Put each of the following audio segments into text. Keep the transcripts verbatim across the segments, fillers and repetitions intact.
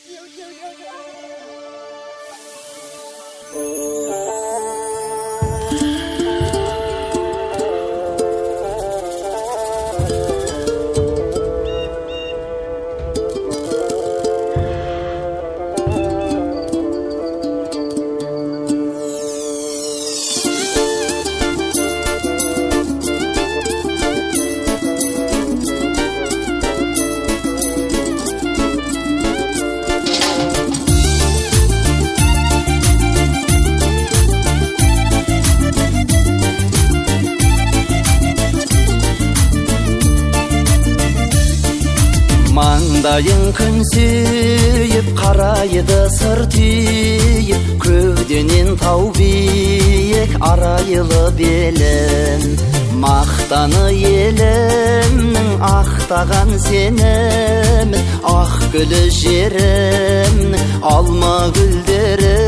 Маңдайың күн сүйіп, қарайды сыр түйіп, көгденен тау биік арайлы белін. Мақтаны елімнің ақтаған сенімін, ақ гүлі жерімнің алма гүлдері.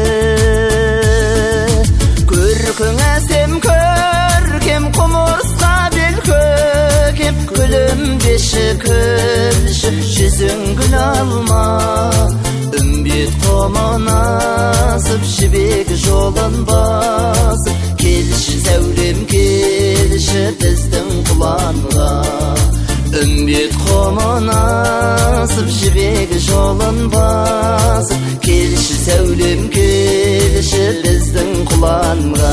Көркің әсем көркем, құмырсқа бел көкем, күлімдеші күлші, жүзің гүл алма. Үмбет құмын асып, жібек жолын басып, келші сәулем келші біздің құланға. Үмбет құмын асып, жібек жолын басып, келші сәулем келші біздің құланға.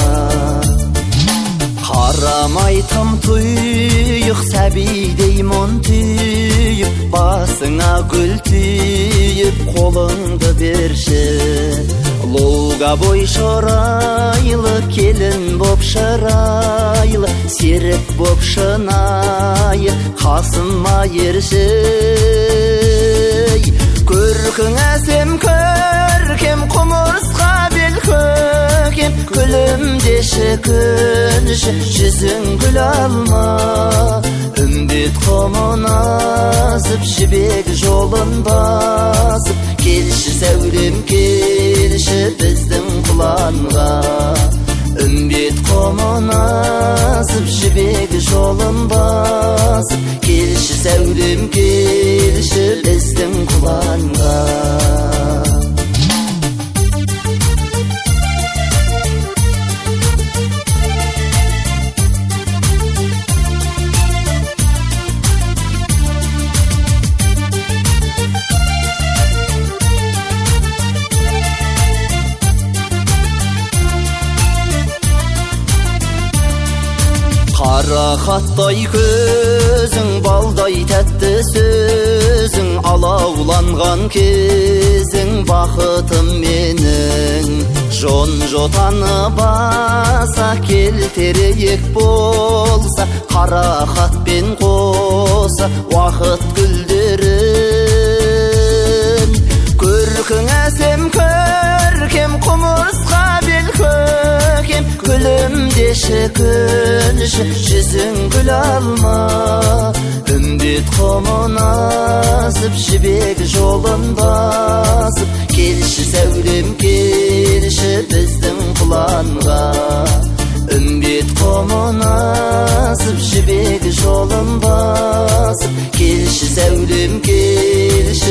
Қарамай тым тұйық, сәбидей мұн түйіп, басыңа гүл түйіп, қолыңды берші. Луга бой шырайлы, келін боп шырайлы, серік боп шынайы, қасыма ерші. Көркің әсем көркем, құмырсқа бел көкем, күлімдеші күнші, жүзің гүл алма. Үмбет құмын асып, жібек жолын басып, келші сәулем келші біздің құланға. Үмбет құмын асып, жібек жолын басып, келші сәулем келші біздің құланға. Қарақаттай көзің, балдай тәтті сөзің, алауланған кезің бақытым менің. Жон жотаны баса, келтерейік болса, қарақатпен қоса уақыт гүлдерін. Көркің әсем көркем, құмырсқа бел көкем, күлімдеші күнші, жүзің гүл алма. Үмбет құмын асып, жібек жолын басып, келші сәулем келші біздің құланға. Үмбет құмын асып, жібек жолын басып, келші сәулем келші